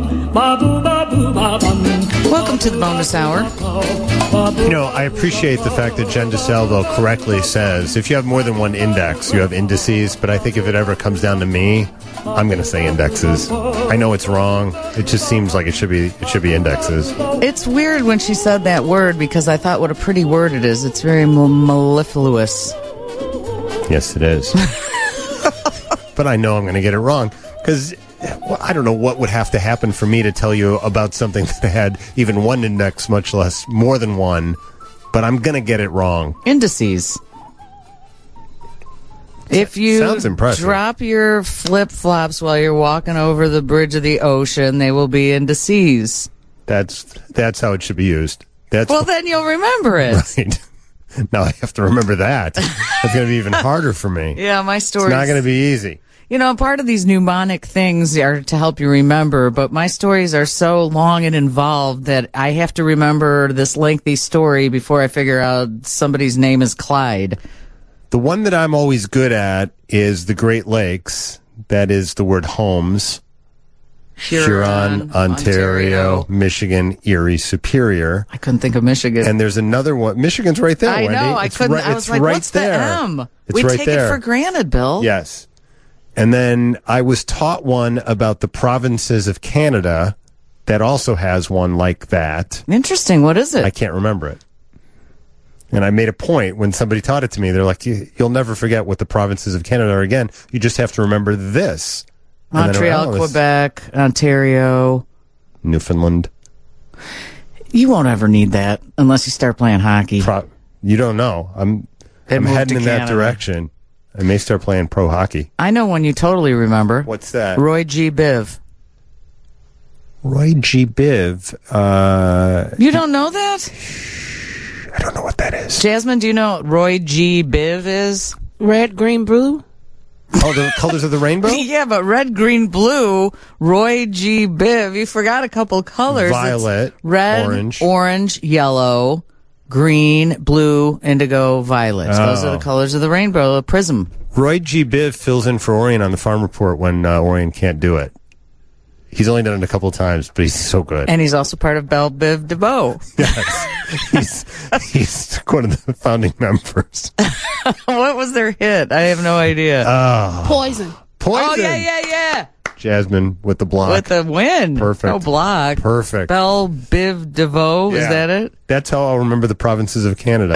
Welcome to the bonus hour. You know, I appreciate the fact that Jen DeSalvo correctly says if you have more than one index, you have indices, but I think if it ever comes down to me, I'm going to say indexes. I know it's wrong. It just seems like it should be indexes. It's weird when she said that word because I thought what a pretty word it is. It's very mellifluous. Yes, it is. But I know I'm going to get it wrong because I don't know what would have to happen for me to tell you about something that had even one index, much less more than one, but I'm going to get it wrong. Indices. If you Sounds impressive. Drop your flip-flops while you're walking over the bridge of the ocean, they will be indices. That's how it should be used. Well, then you'll remember it. Right. Now I have to remember that. It's going to be even harder for me. Yeah, my story. It's not going to be easy. You know, part of these mnemonic things are to help you remember, but my stories are so long and involved that I have to remember this lengthy story before I figure out somebody's name is Clyde. The one that I'm always good at is the Great Lakes. That is the word homes. Huron, Ontario, Michigan, Erie, Superior. I couldn't think of Michigan. And there's another one. Michigan's right there, I Wendy. know. I couldn't. I was like, right what's there. the M? It's we right take there. it for granted, Bill. Yes. And then I was taught one about the provinces of Canada that also has one like that. Interesting. What is it? I can't remember it. And I made a point when somebody taught it to me. They're like, you'll never forget what the provinces of Canada are again. You just have to remember this. Montreal, Quebec, Ontario. Newfoundland. You won't ever need that unless you start playing hockey. You don't know. I'm heading in that direction. I may start playing pro hockey. I know one you totally remember. What's that? Roy G. Biv. Roy G. Biv. You don't know that? I don't know what that is. Jasmine, do you know what Roy G. Biv is? Red, green, blue? Oh, the colors of the rainbow? Yeah, but red, green, blue, Roy G. Biv. You forgot a couple colors. Violet, it's red, orange, yellow, green, blue, indigo, violet. Oh. Those are the colors of the rainbow, a prism. Roy G. Biv fills in for Orion on the Farm Report when Orion can't do it. He's only done it a couple of times, but he's so good. And he's also part of Belle Biv DeVoe. Yes. he's one of the founding members. What was their hit? I have no idea. Poison. Oh, yeah. Jasmine with the block. With the win. Perfect. No block. Perfect. Belle Biv DeVoe, Yeah. is that it? That's how I'll remember the provinces of Canada.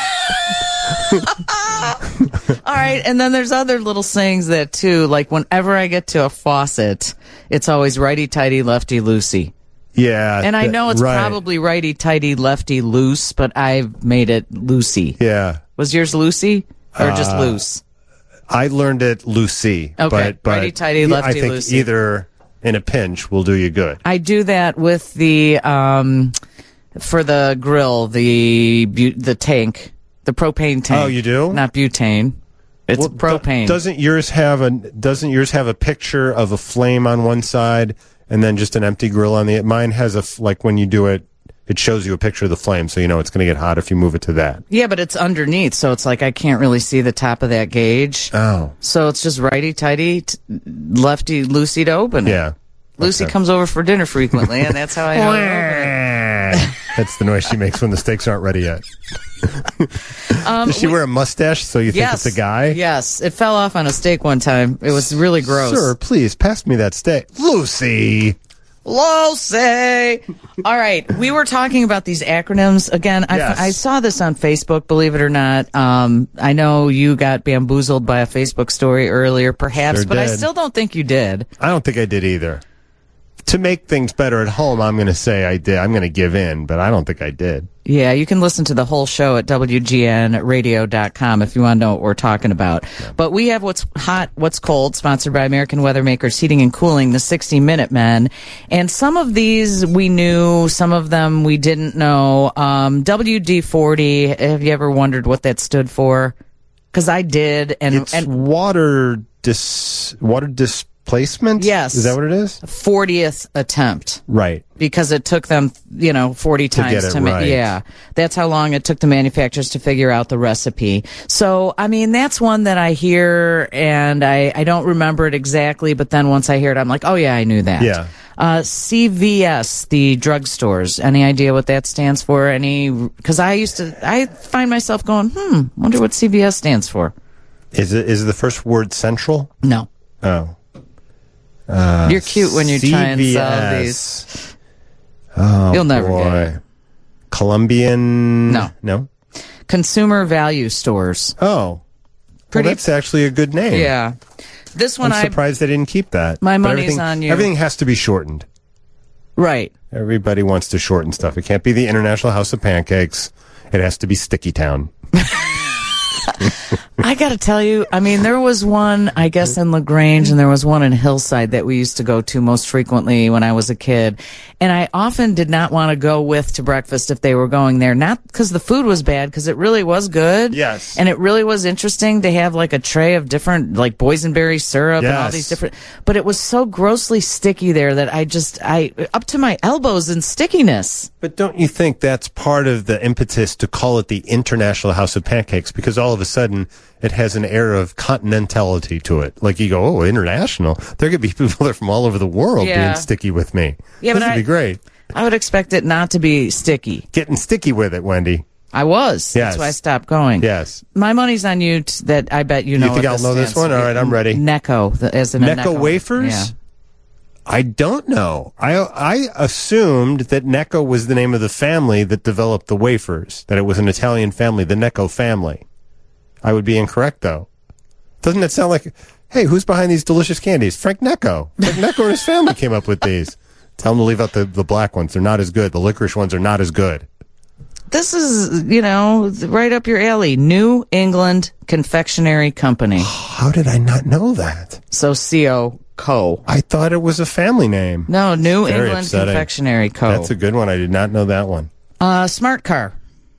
All right, and then there's other little sayings that, too, like whenever I get to a faucet, it's always righty-tighty, lefty-loosey. Yeah. And I know it's right. probably righty-tighty, lefty-loose, but I've made it loosey. Yeah. Was yours loosey or just loose? I learned it loosey. Okay, but righty-tighty, I think lefty-loosey. either in a pinch will do you good. I do that with the, for the grill, the tank, the propane tank. Oh, you do? Not butane. It's propane. Doesn't yours have a picture of a flame on one side and then just an empty grill on the? Mine has like when you do it, it shows you a picture of the flame, so you know it's going to get hot if you move it to that. Yeah, but it's underneath, so it's like I can't really see the top of that gauge. Oh. So it's just righty-tighty, lefty-loosey to open it. Yeah. Lucy Okay. comes over for dinner frequently, and that's how I know to open it. That's the noise she makes when the steaks aren't ready yet. Does she wear a mustache so you think it's a guy? Yes. It fell off on a steak one time. It was really gross. Sir, please, pass me that steak. Lucy! Lucy! All right. We were talking about these acronyms. Again, Yes. I saw this on Facebook, believe it or not. I know you got bamboozled by a Facebook story earlier, perhaps, Sure but I did. still don't think you did. I don't think I did either. To make things better at home, I'm going to say I did. I'm going to give in, but I don't think I did. Yeah, you can listen to the whole show at WGNradio.com if you want to know what we're talking about. Yeah. But we have What's Hot, What's Cold, sponsored by American Weather Makers Heating and Cooling, the 60-Minute Men. And some of these we knew, some of them we didn't know. WD-40, have you ever wondered what that stood for? Because I did. It's water replacement? Yes. Is that what it is? 40th attempt. Right. Because it took them, 40 times get it right. Yeah. That's how long it took the manufacturers to figure out the recipe. So, I mean, that's one that I hear and I don't remember it exactly, but then once I hear it, I'm like, oh yeah, I knew that. Yeah. CVS, the drugstores. Any idea what that stands for? Because I find myself going, wonder what CVS stands for. Is the first word central? No. Oh. You're cute when you try and sell these. Oh, You'll never boy. get it. Colombian? No. Consumer value stores. Oh. Pretty. Well, that's actually a good name. Yeah. This one I'm surprised they didn't keep that. My But money's on you. Everything has to be shortened. Right. Everybody wants to shorten stuff. It can't be the International House of Pancakes. It has to be Sticky Town. I got to tell you, I mean, there was one, I guess, in LaGrange, and there was one in Hillside that we used to go to most frequently when I was a kid. And I often did not want to go with to breakfast if they were going there. Not because the food was bad, because it really was good. Yes. And it really was interesting to have like a tray of different, like boysenberry syrup and all Yes. these different, but it was so grossly sticky there that I up to my elbows in stickiness. But don't you think that's part of the impetus to call it the International House of Pancakes? Because all of a sudden, it has an air of continentality to it. Like you go, oh, international. There could be people there from all over the world Yeah. being sticky with me. Yeah, this but would be great. I would expect it not to be sticky. Getting sticky with it, Wendy. I was. Yes. That's why I stopped going. Yes. My money's on you that I bet you know. You think what I'll know this stands one? for. All right, I'm ready. Necco, as in a Necco wafers? Yeah. I don't know. I assumed that Necco was the name of the family that developed the wafers, that it was an Italian family, the Necco family. I would be incorrect, though. Doesn't it sound like, hey, who's behind these delicious candies? Frank Necco. Frank Necco and his family came up with these. Tell them to leave out the black ones. They're not as good. The licorice ones are not as good. This is, right up your alley. New England Confectionery Company. How did I not know that? So CO. I thought it was a family name. No, New Very England upsetting. Confectionery Co. That's a good one. I did not know that one. Smart car.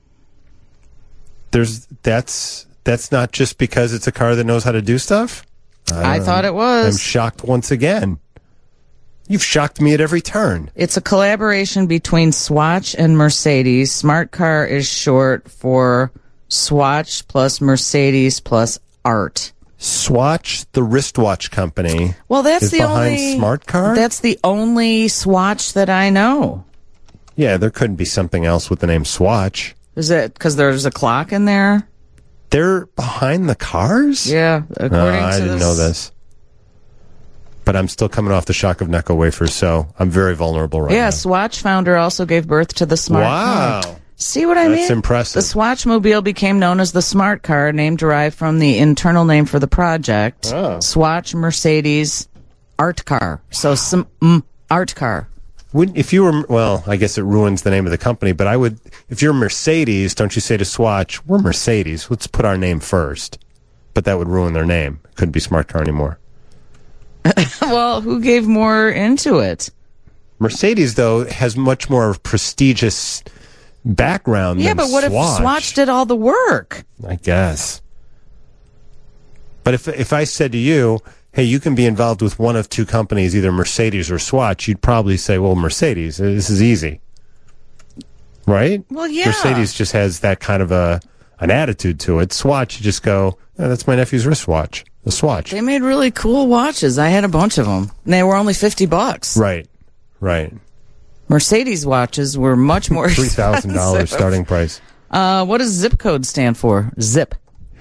That's not just because it's a car that knows how to do stuff? I thought it I'm was. shocked once again. You've shocked me at every turn. It's a collaboration between Swatch and Mercedes. Smart car is short for Swatch plus Mercedes plus Art. Swatch, the wristwatch company, Well, that's is the behind only Smart Car? That's the only Swatch that I know. Yeah, there couldn't be something else with the name Swatch. Is it because there's a clock in there? They're behind the cars? Yeah, according to I didn't know this. But I'm still coming off the shock of Necco wafers, so I'm very vulnerable right now. Yeah, Swatch founder also gave birth to the Smart Wow. Car. See what I mean? That's impressive. The Swatchmobile became known as the Smart Car, name derived from the internal name for the project. Oh. Swatch Mercedes Art Car. So Art Car. If you were, well, I guess it ruins the name of the company, but I would, if you're Mercedes, don't you say to Swatch, we're Mercedes, let's put our name first. But that would ruin their name. It couldn't be Smart Car anymore. Well, who gave more into it? Mercedes, though, has much more prestigious background Yeah, than but what if Swatch did all the work? I guess. But if I said to you, hey, you can be involved with one of two companies, either Mercedes or Swatch, you'd probably say, well, Mercedes, this is easy. Right? Well, yeah. Mercedes just has that kind of an attitude to it. Swatch, you just go, oh, that's my nephew's wristwatch. The Swatch. They made really cool watches. I had a bunch of them. And they were only $50. Right. Mercedes watches were much more $3,000 starting price. What does zip code stand for? Zip.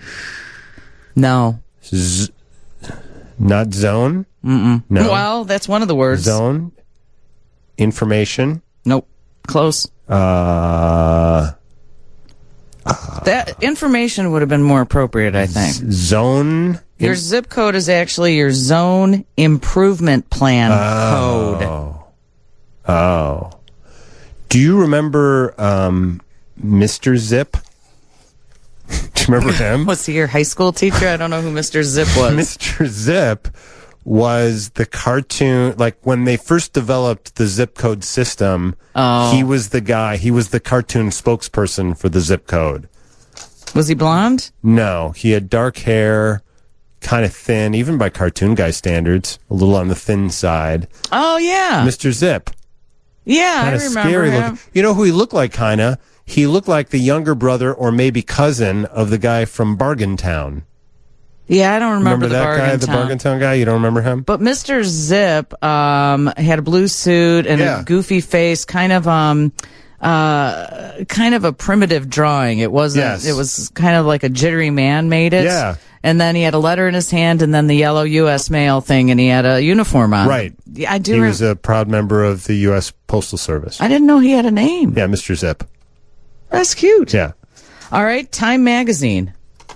No. Not zone? No. Well, that's one of the words. Zone. Information. Nope. Close. That information would have been more appropriate, I think. Zone. Your zip code is actually your zone improvement plan code. Oh. Do you remember Mr. Zip? Do you remember him? Was he your high school teacher? I don't know who Mr. Zip was. Mr. Zip was the cartoon, like when they first developed the zip code system, he was the guy, he was the cartoon spokesperson for the zip code. Was he blonde? No, he had dark hair, kind of thin, even by cartoon guy standards, a little on the thin side. Oh, yeah. Mr. Zip. Yeah, I Kind of remember scary him. looking. You know who he looked like, kind of? He looked like the younger brother or maybe cousin of the guy from Bargain Town. Yeah, I don't remember the that Bargain guy, the Town. Bargain Town guy? You don't remember him? But Mr. Zip had a blue suit and Yeah. a goofy face, kind of a primitive drawing. It wasn't. Yes. It was kind of like a jittery man made it. Yeah. And then he had a letter in his hand, and then the yellow U.S. mail thing, and he had a uniform on. Right. Yeah, I do. He was a proud member of the U.S. Postal Service. I didn't know he had a name. Yeah, Mr. Zip. That's cute. Yeah. All right, Time Magazine.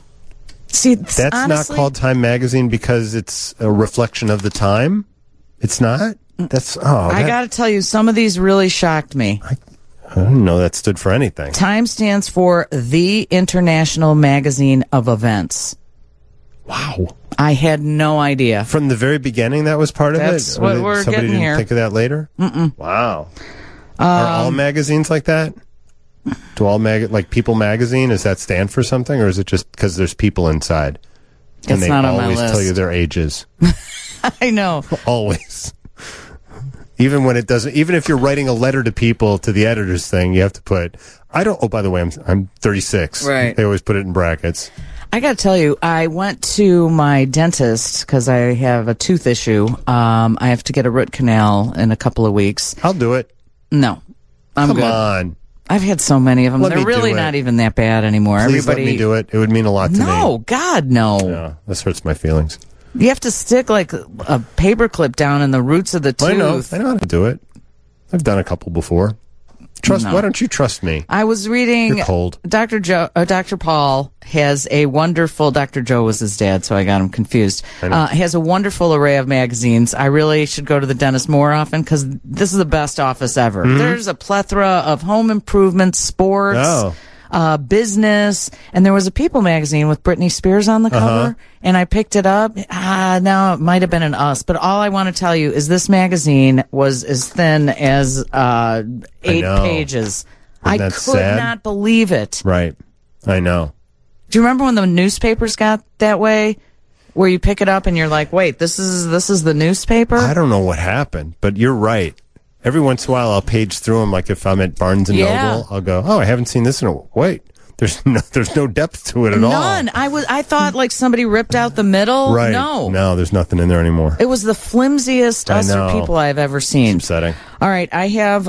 See, That's honestly, not called Time Magazine because it's a reflection of the time? It's not? That's, I got to tell you, some of these really shocked me. I didn't know that stood for anything. Time stands for the International Magazine of Events. Wow. I had no idea. From the very beginning, that was part of That's it? what Or we're somebody getting didn't here. think of that later? Mm-mm. Wow. Are all magazines like that? Do all like People Magazine, does that stand for something, or is it just because there's people inside? And It's they not on my always tell list. you their ages. I know. Always. Even when it doesn't, even if you're writing a letter to people, to the editor's thing, you have to put, oh, by the way, I'm 36. Right. They always put it in brackets. I got to tell you, I went to my dentist because I have a tooth issue. I have to get a root canal in a couple of weeks. I'll do it. No, I'm Come good. on. I've had so many of them. Let They're me really do it. not even that bad anymore. Please Everybody, let me do it. It would mean a lot to me. No, God, no. Yeah, this hurts my feelings. You have to stick like a paper clip down in the roots of the tooth. I know how to do it. I've done a couple before. No. Why don't you trust me? I was reading. You're cold. Dr. Paul has a wonderful. Dr. Joe was his dad, so I got him confused. I know. Has a wonderful array of magazines. I really should go to the dentist more often because this is the best office ever. There's a plethora of home improvement, sports, business, and there was a People magazine with Britney Spears on the cover, and I picked it up. Now it might have been an Us, but all I want to tell you is this magazine was as thin as 8 pages. I that could sad? not believe it. Right. I know. Do you remember when the newspapers got that way? Where you pick it up and you're like, wait, this is the newspaper? I don't know what happened, but you're right. Every once in a while, I'll page through them. Like if I'm at Barnes and Noble, I'll go, "Oh, I haven't seen this in a wait." There's no depth to it at all. None. I thought like somebody ripped out the middle. Right? No, there's nothing in there anymore. It was the flimsiest I Us or know. People I've ever seen. Upsetting. All right, I have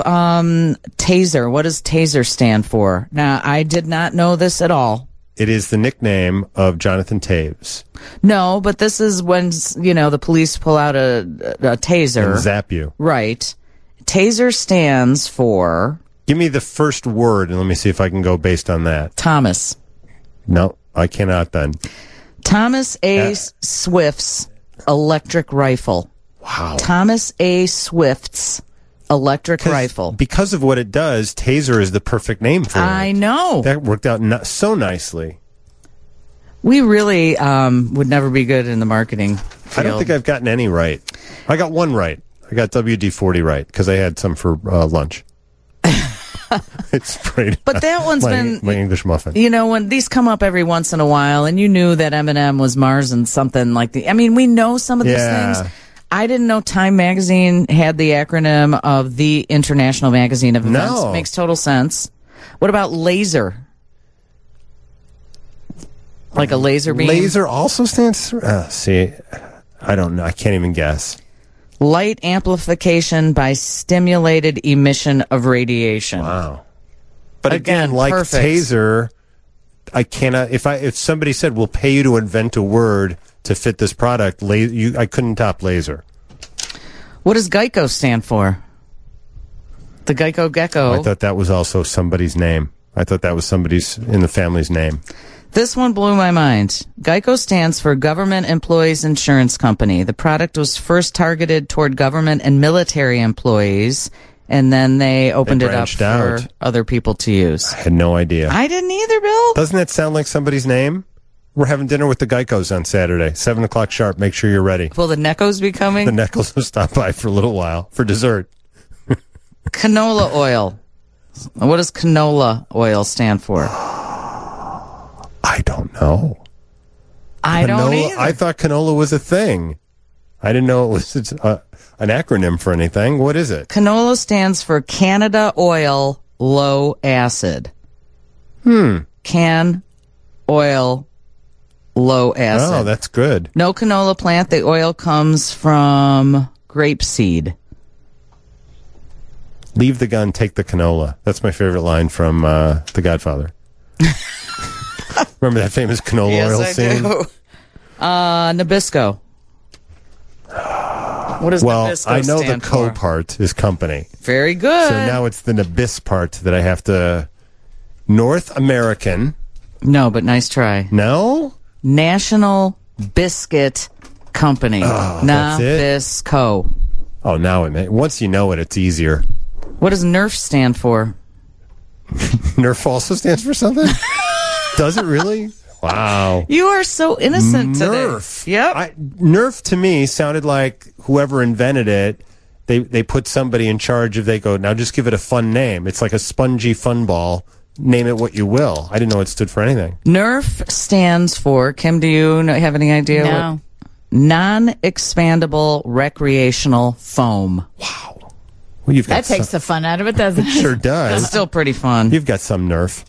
Taser. What does Taser stand for? Now, I did not know this at all. It is the nickname of Jonathan Taves. No, but this is when the police pull out a taser. And zap you. Right. Taser stands for Give me the first word, and let me see if I can go based on that. Thomas. No, I cannot then. Thomas A. Swift's electric rifle. Wow. Thomas A. Swift's electric rifle. Because of what it does, Taser is the perfect name for it. I know. That worked out so nicely. We really would never be good in the marketing field. I don't think I've gotten any right. I got one right. I got WD-40 right because I had some for lunch. It's sprayed. But that one's been my English muffin. When these come up every once in a while, and you knew that Eminem was Mars and something like the. I mean, we know some of these things. I didn't know Time Magazine had the acronym of the International Magazine of Events. No. Makes total sense. What about laser? Like a laser beam? Laser also stands for... see, I don't know. I can't even guess. Light amplification by stimulated emission of radiation. Wow. But Again, again, like perfect. Taser, I cannot... If somebody said, we'll pay you to invent a word to fit this product, I couldn't top laser. What does Geico stand for? The Geico Gecko. I thought that was also somebody's name. I thought that was somebody's in the family's name. This one blew my mind. Geico stands for Government Employees Insurance Company. The product was first targeted toward government and military employees, and then they opened it up branched for out. other people to use. I had no idea. I didn't either, Bill. Doesn't that sound like somebody's name? We're having dinner with the Geicos on Saturday, 7 o'clock sharp. Make sure you're ready. Will the Neckos be coming? The Neckles will stop by for a little while for dessert. Canola oil. What does canola oil stand for? I don't know. I don't either. I thought canola was a thing. I didn't know it was an acronym for anything. What is it? Canola stands for Canada Oil Low Acid. Can oil low acid. Oh, that's good. No canola plant. The oil comes from grapeseed. Leave the gun, take the canola. That's my favorite line from The Godfather. Remember that famous canola oil scene? Do. Nabisco. What does Nabisco I know the stand co for? part is company. Very good. So now it's the Nabis part that I have to... North American. No, but nice try. No? National Biscuit Company. Oh, that's it? Nabisco. Oh, now once you know it, it's easier. What does NERF stand for? Nerf also stands for something? Does it really? Wow. You are so innocent Nerf. today. Yep. Nerf to me sounded like whoever invented it, they put somebody in charge of, they go, now just give it a fun name. It's like a spongy fun ball. Name it what you will. I didn't know it stood for anything. NERF stands for, Kim, do you have any idea? No. Non-expandable recreational foam. Wow. Well, you've got That takes the fun out of it, doesn't it? Sure does. It's still pretty fun. You've got some Nerf.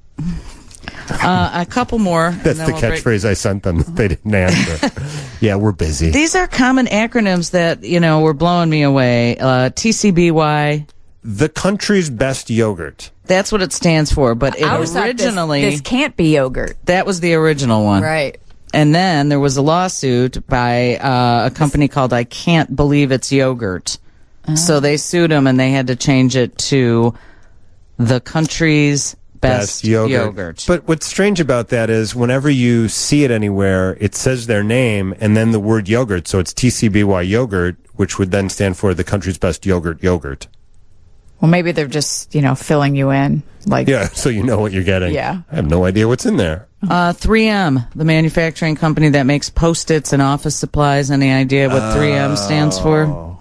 A couple more. That's the catchphrase I sent them. They didn't answer. Yeah, we're busy. These are common acronyms that, were blowing me away. TCBY. The country's best yogurt. That's what it stands for, but it I always thought originally... this can't be yogurt. That was the original one. Right. And then there was a lawsuit by a company called I Can't Believe It's Yogurt. So they sued them and they had to change it to the country's best yogurt. But what's strange about that is whenever you see it anywhere, it says their name and then the word yogurt. So it's TCBY yogurt, which would then stand for the country's best yogurt. Well, maybe they're just, filling you in. Yeah, so you know what you're getting. Yeah. I have no idea what's in there. 3M, the manufacturing company that makes Post-its and office supplies. Any idea what 3M stands for?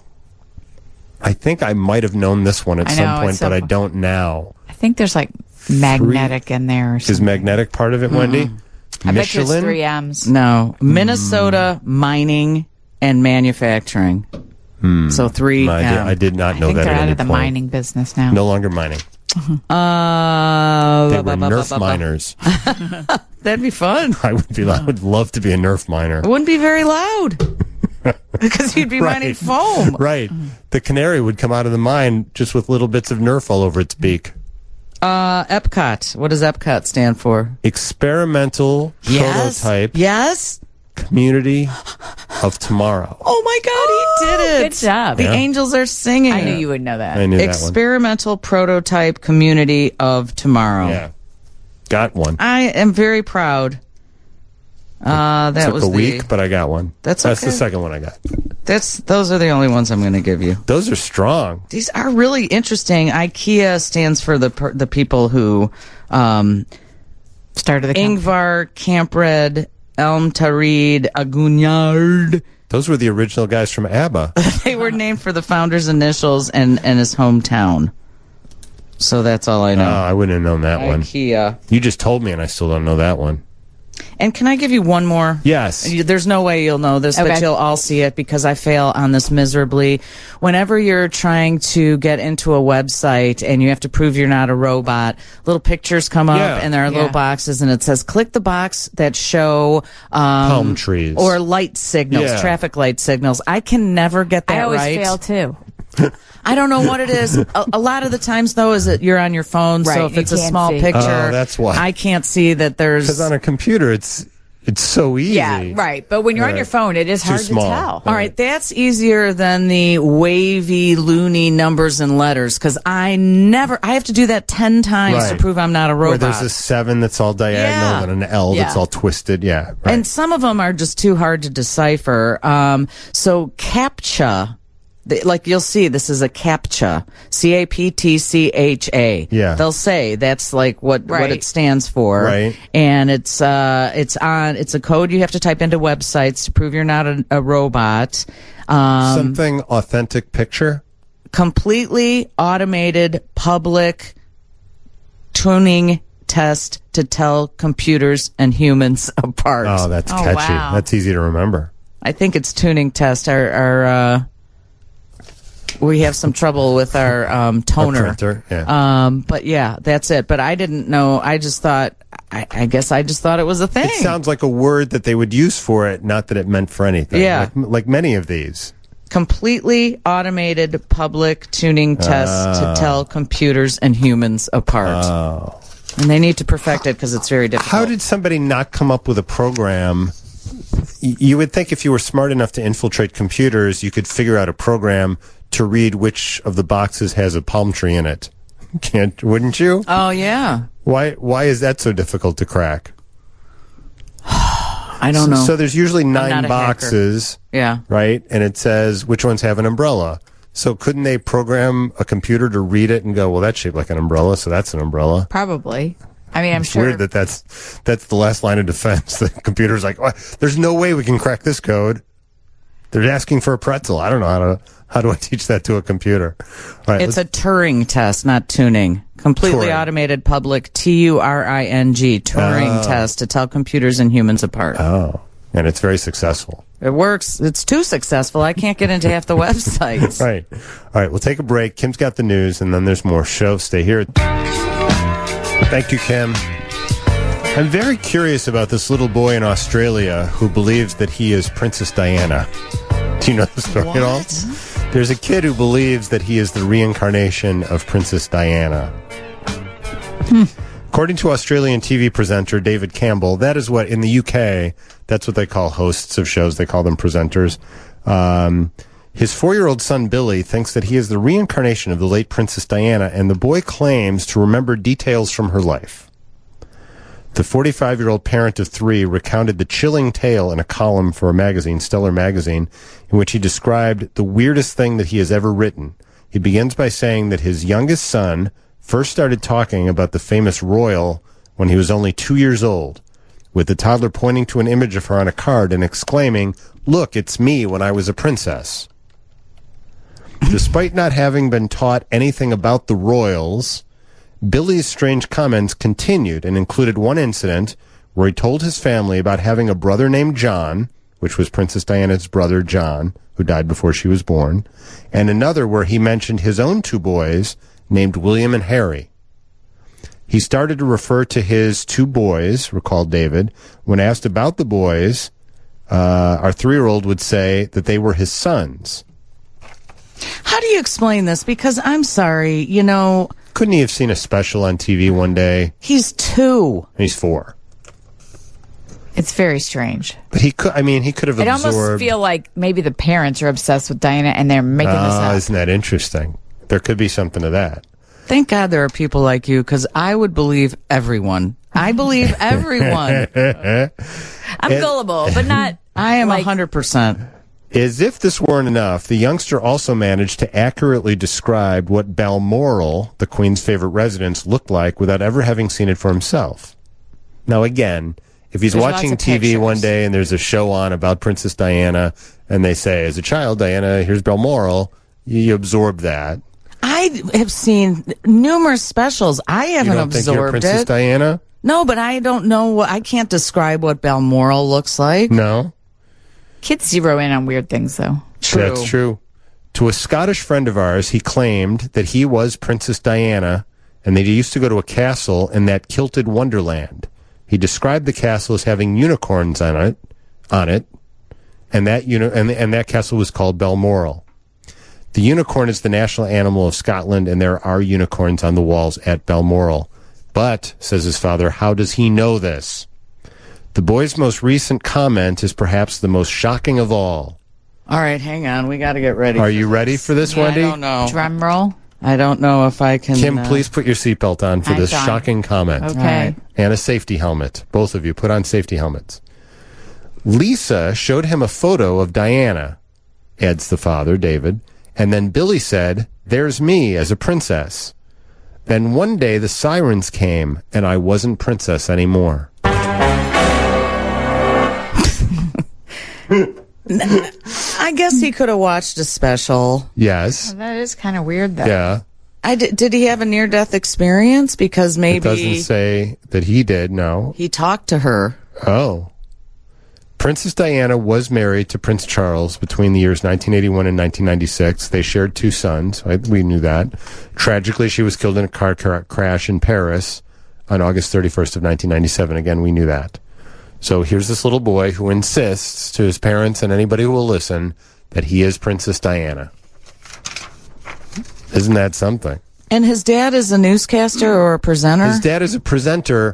I think I might have known this one at some point, but I don't now. I think there's magnetic in there. Or something. Is magnetic part of it, Wendy? I bet you it's Michelin? 3Ms. No. Minnesota Mining and Manufacturing. So 3M. I did not know I think that they're at out any of the point. mining business now. No longer mining. They were Nerf miners. That'd be fun. I would love to be a Nerf miner. It wouldn't be very loud. Because you'd be mining foam. Right. The canary would come out of the mine just with little bits of Nerf all over its beak. Epcot. What does Epcot stand for? Experimental Prototype Yes. Community of Tomorrow. Oh my God, he did it. Good job. The angels are singing. I knew you would know that. I knew that one. Experimental Prototype Community of Tomorrow. Yeah. Got one. I am very proud. That Took was a week, but I got one. That's the okay. second one I got. Those are the only ones I'm going to give you. Those are strong. These are really interesting. IKEA stands for the people who Started the company. Ingvar Kamprad, Elm Tarid, Agunyard. Those were the original guys from ABBA. They were named for the founder's initials and his hometown. So that's all I know. I wouldn't have known that one. IKEA. You just told me, and I still don't know that one. And can I give you one more? Yes. There's no way you'll know this, but Okay. you'll all see it because I fail on this miserably. Whenever you're trying to get into a website and you have to prove you're not a robot, little pictures come up Yeah. and there are little Yeah. boxes and it says, click the box that show Palm trees. or light signals, Yeah. traffic light signals. I can never get that I always right. fail too. I don't know what it is. A lot of the times, though, is that you're on your phone. So Right, if you it's a can't small see. picture, Oh, that's why. I can't see that there's. Because on a computer, it's so easy. Yeah, right. But when you're on Right. your phone, it is Too hard small. to tell. All right, that's easier than the wavy, loony numbers and letters because I have to do that 10 times Right. to prove I'm not a Where robot. there's a 7 that's all diagonal Yeah. and an L that's Yeah. all twisted. Yeah. Right. And some of them are just too hard to decipher. So CAPTCHA, like you'll see, this is a CAPTCHA, CAPTCHA. Yeah. They'll say that's like what Right. it stands for. Right. And it's a code you have to type into websites to prove you're not a robot. Something authentic picture. Completely automated public tuning test to tell computers and humans apart. Oh, that's Oh, catchy. wow. That's easy to remember. I think it's tuning test. We have some trouble with our toner. Our printer, yeah. But yeah, that's it. But I didn't know. I just thought. I guess I just thought it was a thing. It sounds like a word that they would use for it, not that it meant for anything. Yeah. Like many of these. Completely automated public tuning test to tell computers and humans apart. Oh. And they need to perfect it because it's very difficult. How did somebody not come up with a program? You would think if you were smart enough to infiltrate computers, you could figure out a program to read which of the boxes has a palm tree in it. Wouldn't you? Oh, yeah. Why is that so difficult to crack? I don't know. So there's usually not 9 a boxes, yeah. right? And it says which ones have an umbrella. So couldn't they program a computer to read it and go, well, that's shaped like an umbrella, so that's an umbrella? Probably. I mean, I'm It's sure. weird that that's the last line of defense. The computer's like, oh, there's no way we can crack this code. They're asking for a pretzel. I don't know how do I teach that to a computer? All right, It's a Turing test, not tuning. Completely Turing. automated public Turing Turing test to tell computers and humans apart. oh, and it's very successful. It works. It's too successful. I can't get into half the websites. Right. All right, we'll take a break. Kim's got the news, and then there's more show. Stay here. Thank you, Kim. I'm very curious about this little boy in Australia who believes that he is Princess Diana. Do you know the story at all? There's a kid who believes that he is the reincarnation of Princess Diana. According to Australian TV presenter David Campbell, that is what, in the UK, that's what they call hosts of shows. They call them presenters. His 4-year-old son, Billy, thinks that he is the reincarnation of the late Princess Diana, and the boy claims to remember details from her life. The 45-year-old parent of 3 recounted the chilling tale in a column for a magazine, Stellar Magazine, in which he described the weirdest thing that he has ever written. He begins by saying that his youngest son first started talking about the famous royal when he was only 2 years old, with the toddler pointing to an image of her on a card and exclaiming, "Look, it's me when I was a princess." Despite not having been taught anything about the royals, Billy's strange comments continued and included one incident where he told his family about having a brother named John, which was Princess Diana's brother John, who died before she was born, and another where he mentioned his own 2 boys named William and Harry. He started to refer to his 2 boys, recalled David. When asked about the boys, our 3-year-old would say that they were his sons. How do you explain this? Because I'm sorry, Couldn't he have seen a special on TV one day? he's 2. He's 4. It's very strange. But he could have It absorbed. almost feel like maybe the parents are obsessed with Diana and they're making this up. Isn't that interesting? There could be something to that. Thank God there are people like you, because I would believe everyone. I believe everyone. I'm gullible, but not. I am like, 100%. As if this weren't enough, the youngster also managed to accurately describe what Balmoral, the Queen's favorite residence, looked like without ever having seen it for himself. Now, again, if he's There's watching lots of TV one pictures. day and there's a show on about Princess Diana, and they say, as a child, Diana, here's Balmoral, you absorb that. I have seen numerous specials. I You haven't don't think you're absorbed Princess it. Diana? No, but I don't know. I can't describe what Balmoral looks like. No? Kids zero in on weird things, though. True. That's true. To a Scottish friend of ours, he claimed that he was Princess Diana and that he used to go to a castle in that kilted wonderland. He described the castle as having unicorns on it, and that castle was called Balmoral. The unicorn is the national animal of Scotland, and there are unicorns on the walls at Balmoral. But, says his father, how does he know this? The boy's most recent comment is perhaps the most shocking of all. All right, hang on. We got to get ready. Are you ready for this, Wendy? I don't know. Drum roll. I don't know if I can. Kim, please put your seatbelt on for I'm this done. shocking comment. Okay. right. And a safety helmet. Both of you, put on safety helmets. Lisa showed him a photo of Diana, adds the father, David, and then Billy said, "There's me as a princess." Then one day the sirens came, and I wasn't princess anymore. I guess he could have watched a special. Yes. That is kind of weird, though. Yeah. Did he have a near-death experience? Because It maybe doesn't say that he did, no. he talked to her. Oh. Princess Diana was married to Prince Charles between the years 1981 and 1996. They shared 2 sons. We knew that. Tragically, she was killed in a car crash in Paris on August 31st of 1997. Again, we knew that. So here's this little boy who insists to his parents and anybody who will listen that he is Princess Diana. Isn't that something? And his dad is a newscaster or a presenter? His dad is a presenter.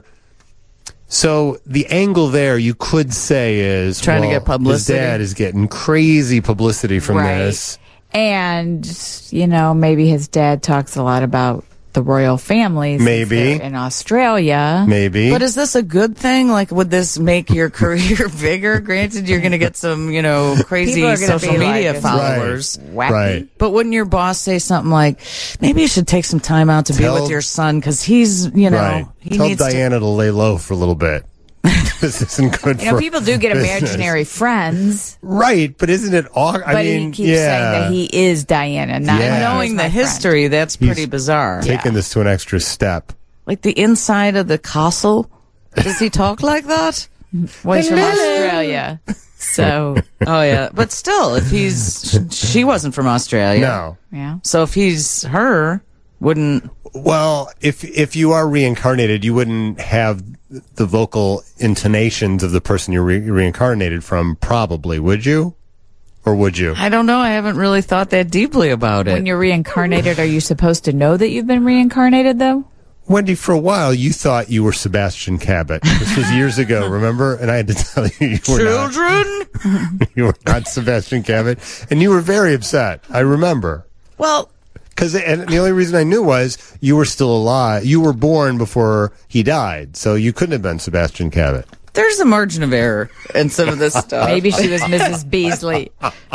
So the angle there, you could say, is Trying to get publicity. His dad is getting crazy publicity from Right. this. And, maybe his dad talks a lot about the royal families. Maybe. In Australia. Maybe. But is this a good thing? Like, would this make your career bigger? Granted, you're going to get some, crazy People are gonna social be media like, followers. Wacky. Right. But wouldn't your boss say something like, maybe you should take some time out to be Tell- with your son because he's, Right. he Tell needs Diana to lay low for a little bit. This isn't good for People do get business. imaginary friends, Right, but isn't it awkward? but he keeps saying that he is Diana, not Yeah. knowing the my friend. history, that's pretty He's bizarre. taking this to an extra step. Like the inside of the castle. Does he talk like that? Well, he's from Australia. So, Oh yeah, but still, if she wasn't from Australia. No. yeah. So if he's her, wouldn't Well, if you are reincarnated, you wouldn't have the vocal intonations of the person you're reincarnated from, probably, would you? Or would you? I don't know. I haven't really thought that deeply about it. When you're reincarnated, are you supposed to know that you've been reincarnated, though? Wendy, for a while, you thought you were Sebastian Cabot. This was years ago, remember? And I had to tell you were not. Children? You were not Sebastian Cabot. And you were very upset. I remember. Well, And the only reason I knew was you were still alive. You were born before he died, so you couldn't have been Sebastian Cabot. there's a margin of error in some of this stuff. Maybe she was Mrs. Beasley.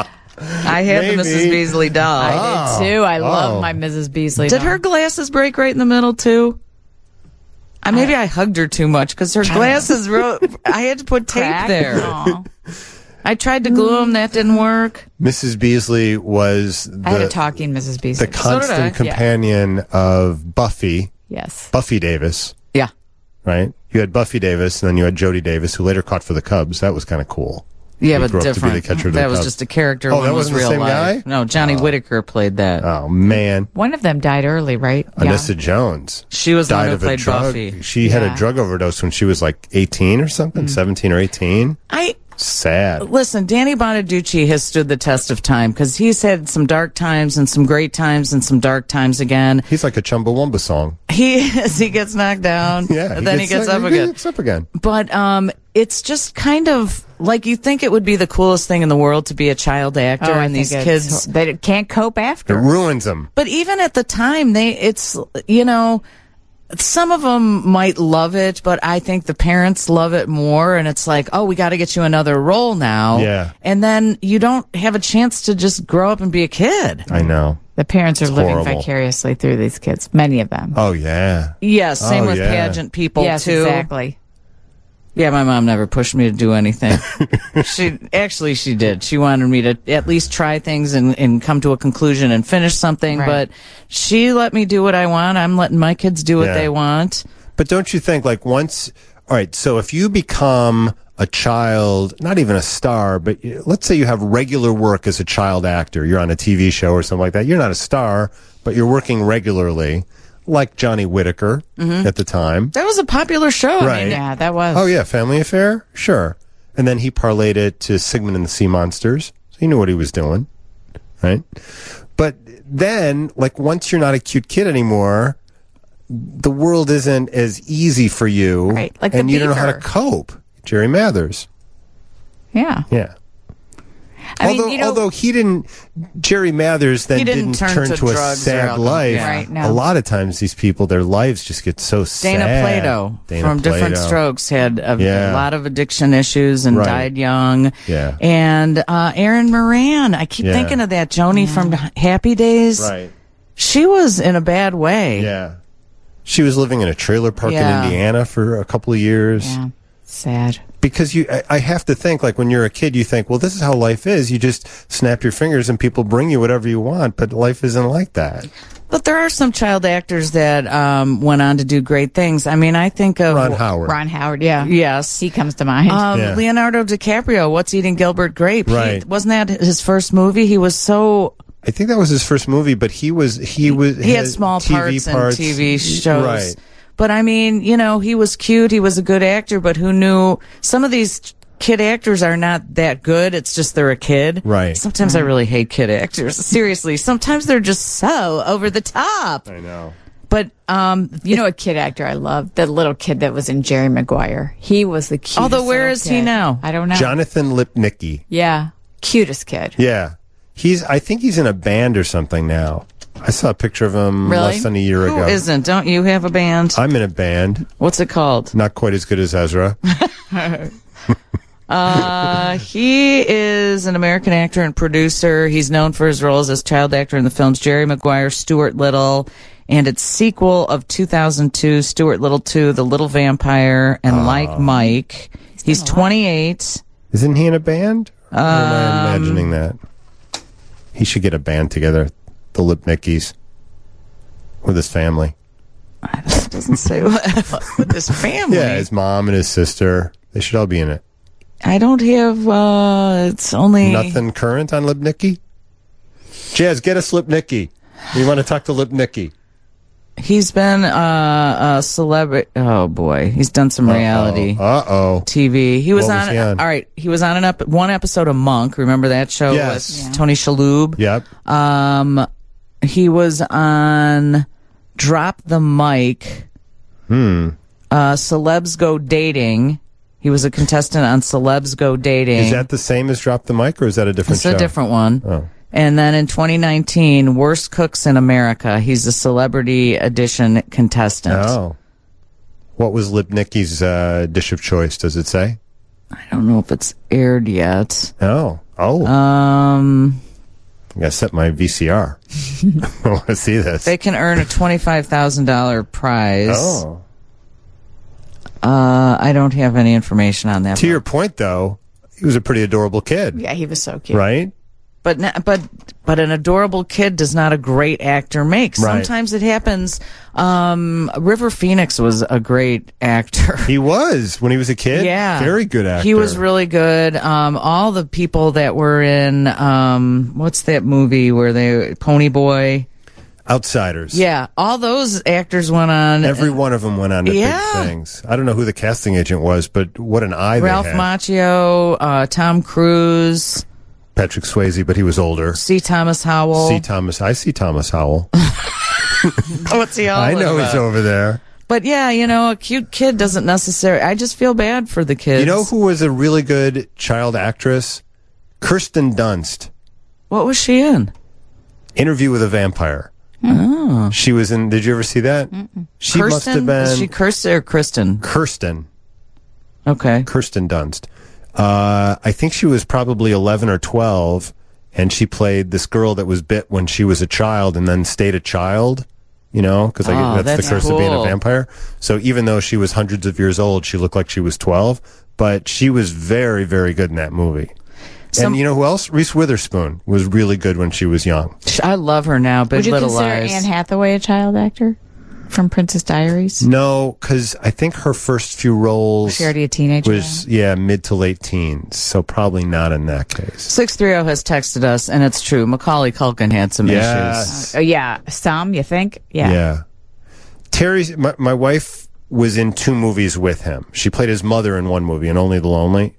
I had the Maybe. Mrs. Beasley doll. I did, too. I Oh. love my Mrs. Beasley. Did doll. her glasses break right in the middle too? Maybe I hugged her too much because her glasses. I had to put tape crack? there. Aw. I tried to glue them. That didn't work. Mrs. Beasley was I had a the talking Mrs. Beasley. constant I. companion of Buffy Yes. Davis, Yeah. right? You had Buffy Davis, and then you had Jody Davis, who later caught for the Cubs. That was kind of cool. Yeah, He but grew up to be different. the catcher of That the was Cubs. just a character. Oh, one that was wasn't the real same life. guy? No, Johnny Whitaker played that. Oh man, One of them died early, right? Anissa Jones. She was the one died who of a played drug. Buffy. She had a Yeah. drug overdose when she was like 18 or something, 17 or 18. Sad. Listen, Danny Bonaducci has stood the test of time because he's had some dark times and some great times and some dark times again. He's like a Chumbawamba song. He gets knocked down, Yeah, and then he gets up again. Gets up again. But it's just kind of like you think it would be the coolest thing in the world to be a child actor, I and these think kids. they can't cope It after. ruins them. But even at the time, some of them might love it, but I think the parents love it more. And it's like, oh, we got to get you another role now. Yeah. And then you don't have a chance to just grow up and be a kid. I know. The parents are living horrible. vicariously through these kids, many of them. Oh yeah. Yes, same Oh, with yeah. pageant people Yes, too. exactly. Yeah, my mom never pushed me to do anything. She did. She wanted me to at least try things and come to a conclusion and finish something, Right. but she let me do what I want. I'm letting my kids do what Yeah. they want. But don't you think, like, all right, so if you become a child, not even a star, but let's say you have regular work as a child actor, you're on a TV show or something like that, you're not a star, but you're working regularly, like Johnny Whitaker at the time. That was a popular show. I Right. mean, Yeah, that was. Oh, yeah, Family Affair? Sure. And then he parlayed it to Sigmund and the Sea Monsters, so he knew what he was doing, right? But then, like, once you're not a cute kid anymore, the world isn't as easy for you, Right, like and the you don't know how to Beaver. cope. Jerry Mathers, Yeah. yeah. I although, mean, although he didn't, Jerry Mathers then He didn't turn to to a drugs or sad alcohol. life. Yeah. Right, no. A lot of times, these people, their lives just get so Dana sad. Plato Dana from Different Plato. Strokes had a Yeah. lot of addiction issues and Right. died young. Yeah. And Erin Moran, I keep Yeah. thinking of that Joni from Happy Days. Right. She was in a bad way. Yeah. She was living in a trailer park Yeah. in Indiana for a couple of years. Yeah. Sad. Because I have to think, like, when you're a kid, you think, well, this is how life is. You just snap your fingers and people bring you whatever you want, but life isn't like that. But there are some child actors that went on to do great things. I mean, I think of Ron Howard. Ron Howard, yeah. Yes. He comes to mind. Yeah. Leonardo DiCaprio, What's Eating Gilbert Grape? Right. Wasn't that his first movie? He was so... I think that was his first movie, but he had small parts in TV shows. Right. But I mean, you know, he was cute. He was a good actor, but who knew? Some of these kid actors are not that good. It's just they're a kid. Right. Sometimes I really hate kid actors. Seriously. Sometimes they're just so over the top. I know. But, you know, a kid actor I love? The little kid that was in Jerry Maguire. He was the cutest. although where little is kid. he now? I don't know. Jonathan Lipnicki. Yeah. Cutest kid. Yeah. I think he's in a band or something now. I saw a picture of him Really? less than a year Who ago. isn't? Don't you have a band? I'm in a band. What's it called? Not quite as good as Ezra. He is an American actor and producer. He's known for his roles as child actor in the films Jerry Maguire, Stuart Little, and its sequel of 2002, Stuart Little 2, The Little Vampire, and Like Mike. He's 28. Isn't he in a band? Or am I imagining that? He should get a band together. The Lipnickis. With his family. It doesn't say with his family. Yeah, his mom and his sister. They should all be in it. I don't have, it's only... Nothing current on Lipnicki? Jazz, get us Lipnicki. We want to talk to Lipnicki. He's been a celebrity. Oh boy, he's done some reality TV. He was What was he on? All right, he was on one episode of Monk. Remember that show Yes. with Tony Shalhoub? Yep. He was on Drop the Mic. Celebs Go Dating. He was a contestant on Celebs Go Dating. Is that the same as Drop the Mic, or is that a different It's show? a different one. Oh. And then in 2019, Worst Cooks in America. He's a Celebrity Edition contestant. Oh. What was Lipnicki's dish of choice, does it say? I don't know if it's aired yet. Oh. Um, I gotta set my VCR. I want to see this. They can earn a $25,000 prize. Oh. I don't have any information on that. To your point, though, he was a pretty adorable kid. Yeah, he was so cute. Right? But an adorable kid does not a great actor make. Right. Sometimes it happens. River Phoenix was a great actor. He was when he was a kid. Yeah. Very good actor. He was really good. All the people that were in, what's that movie where Pony Boy? Outsiders. Yeah. All those actors went on. Every one of them went on to Yeah. big things. I don't know who the casting agent was, but what an eye Ralph they had. Macchio, Tom Cruise, Patrick Swayze, but he was older. C. Thomas Howell. I see Thomas Howell. What's he all I know about? he's over there. But yeah, a cute kid doesn't necessarily. I just feel bad for the kids. You know who was a really good child actress? Kirsten Dunst. What was she in? Interview with a Vampire. Oh. She was in. Did you ever see that? She Kirsten? must have been. Is she Kirsten or Kristen? Kirsten. Okay. Kirsten Dunst. I think she was probably 11 or 12, and she played this girl that was bit when she was a child and then stayed a child, because that's that's the curse of being a cool. vampire. So even though she was hundreds of years old, she looked like she was 12, but she was very, very good in that movie. And you know who else? Reese Witherspoon was really good when she was young. I love her now. Big Would you Little consider Lies. Anne Hathaway a child actor from Princess Diaries? No, because I think her first few roles Was she already a teenager? was, mid to late teens. So probably not in that case. 630 has texted us, and it's true. Macaulay Culkin had some issues. Yes. Yeah, some, you think? Yeah. Yeah. Terry, my wife was in 2 movies with him. She played his mother in one movie, and Only the Lonely,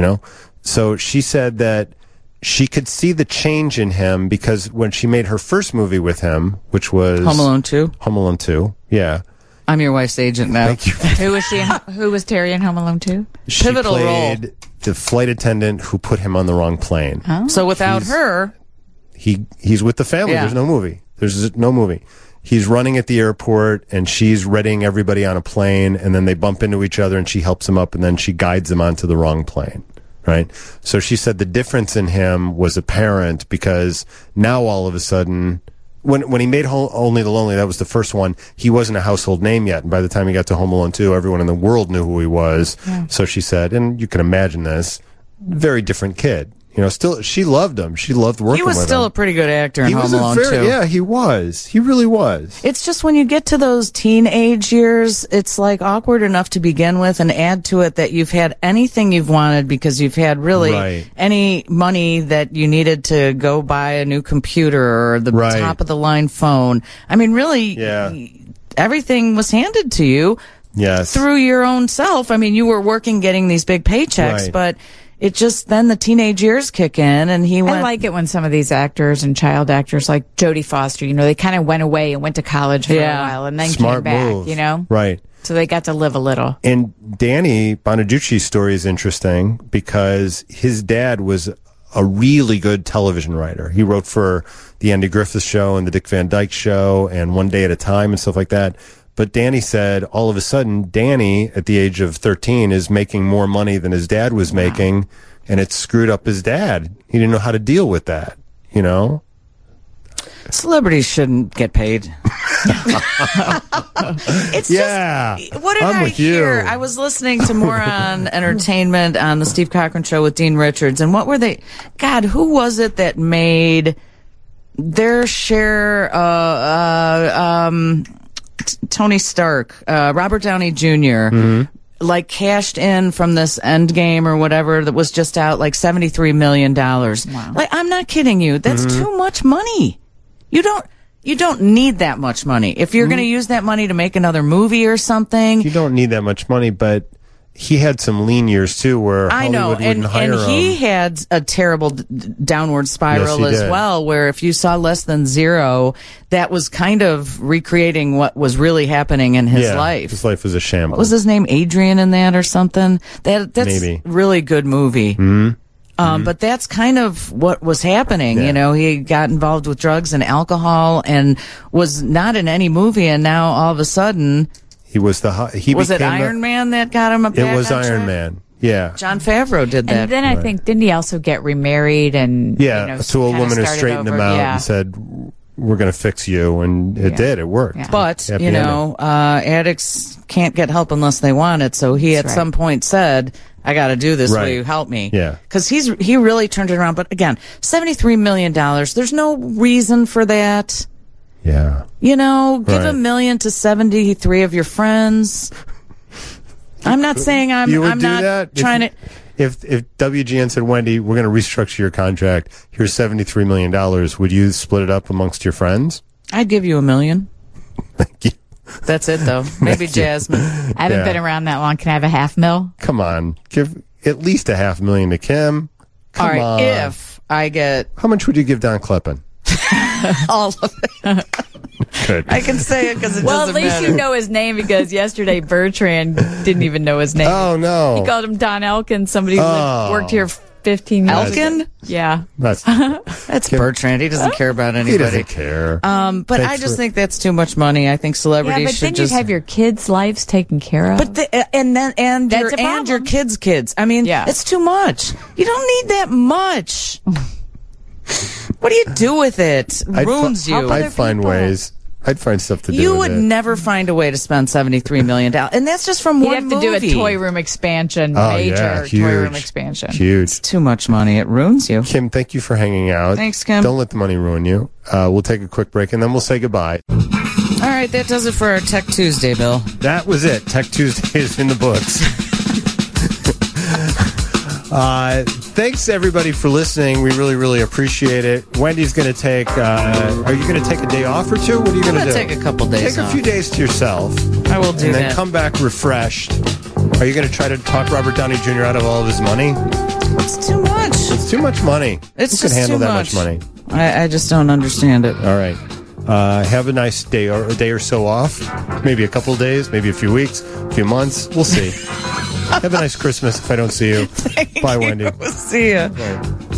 So she said that she could see the change in him because when she made her first movie with him, which was Home Alone 2. Home Alone 2, yeah. I'm your wife's agent now. Thank you. Who was she? Who was Terry in Home Alone 2? She Pivotal played the flight attendant who put him on the wrong plane. So without her, He's with the family. Yeah. There's no movie. There's no movie. He's running at the airport, and she's readying everybody on a plane, and then they bump into each other, and she helps him up, and then she guides him onto the wrong plane. Right? So she said the difference in him was apparent because now all of a sudden when he made Only the Lonely, that was the first one. He wasn't a household name yet, and by the time he got to Home Alone 2, everyone in the world knew who he was. Yeah. So she said, and you can imagine this, very different kid. Still, she loved him. She loved working with him. He was still a pretty good actor in Home Alone, too. Yeah, he was. He really was. It's just when you get to those teenage years, it's like awkward enough to begin with, and add to it that you've had anything you've wanted because you've had really any money that you needed to go buy a new computer or the top of the line phone. I mean, really, everything was handed to you through your own self. I mean, you were working, getting these big paychecks, but it just, then the teenage years kick in, and he went. I like it when some of these actors and child actors like Jodie Foster, they kind of went away and went to college for a while and then Smart came back, move. Right. So they got to live a little. And Danny Bonaducci's story is interesting because his dad was a really good television writer. He wrote for the Andy Griffith Show and the Dick Van Dyke Show and One Day at a Time and stuff like that. But Danny said all of a sudden, Danny, at the age of 13, is making more money than his dad was making, and it screwed up his dad. He didn't know how to deal with that, Celebrities shouldn't get paid. It's just, what did I hear? I was listening to Moron Entertainment on the Steve Cochran Show with Dean Richards, and what were they? God, who was it that made their share? Tony Stark, Robert Downey Jr., like cashed in from this Endgame or whatever that was just out, like $73 million. Wow. Like, I'm not kidding you. That's too much money. You don't need that much money. If you're going to use that money to make another movie or something. You don't need that much money, but he had some lean years too where Hollywood wouldn't hire him. And he had a terrible downward spiral as well, where if you saw Less Than Zero, that was kind of recreating what was really happening in his life. His life was a shambles. What was his name? Adrian in that or something? That's Maybe. Really good movie. But that's kind of what was happening. He got involved with drugs and alcohol and was not in any movie, and now all of a sudden he was was it Iron Man that got him up? It was Iron Man. Yeah. John Favreau did that. And then I think, didn't he also get remarried and to a woman who straightened him out and said, we're going to fix you, and it did. It worked. Yeah. But, addicts can't get help unless they want it, so he at some point said, I got to do this. Will you help me? Yeah. Because he really turned it around. But again, $73 million, there's no reason for that. Yeah. Give $1 million to 73 of your friends. I'm not saying I'm not trying to. If WGN said, Wendy, we're going to restructure your contract, here's $73 million, would you split it up amongst your friends? I'd give you $1 million. Thank you. That's it, though. Maybe Jasmine. I haven't been around that long. Can I have a $500,000? Come on. Give at least $500,000 to Kim. Come on. All right, if I get... How much would you give Don Kleppen? All of it. Good. I can say it because it doesn't matter. Well, at least you know his name, because yesterday Bertrand didn't even know his name. Oh, no. He called him Don Elkin, somebody who worked here 15 years Elkin? ago. Yeah. That's Bertrand. He doesn't care about anybody. He doesn't care. But I just think that's too much money. I think celebrities should but then you'd have your kids' lives taken care of. But and your kids. I mean, it's too much. You don't need that much. What do you do with it? Ruins you. I'd find ways. I'd find stuff to do. You would never find a way to spend $73 million, and that's just from one movie. You'd have to do a toy room expansion, major toy room expansion. Huge. It's too much money. It ruins you. Kim, thank you for hanging out. Thanks, Kim. Don't let the money ruin you. We'll take a quick break, and then we'll say goodbye. All right, that does it for our Tech Tuesday, Bill. That was it. Tech Tuesday is in the books. Thanks everybody for listening. We really, really appreciate it. Wendy's going to take. Are you going to take a day off or two? What are you going to do? Take a couple days. Take a few days to yourself. I will do and that. then come back refreshed. Are you going to try to talk Robert Downey Jr. out of all of his money? It's too much. It's too much money. It's Who just can handle too that much money? I just don't understand it. All right. Have a nice day or a day or so off. Maybe a couple of days. Maybe a few weeks. A few months. We'll see. Have a nice Christmas if I don't see you. Bye, Wendy. We'll see you. Bye.